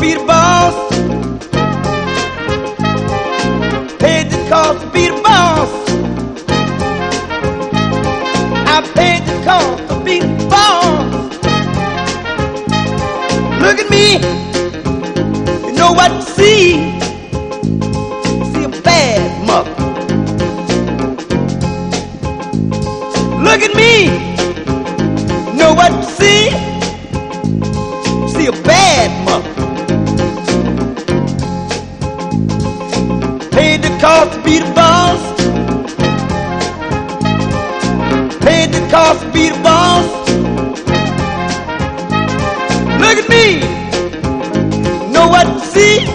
be the boss. Paid the cost to be the boss. I paid the cost to be the boss. Look at me, you know what to see. See a bad mother. Look at me, you know what to see. See a bad mother. Paid the cost to be the boss. Paid the cost to be the boss. Look at me, know what to see.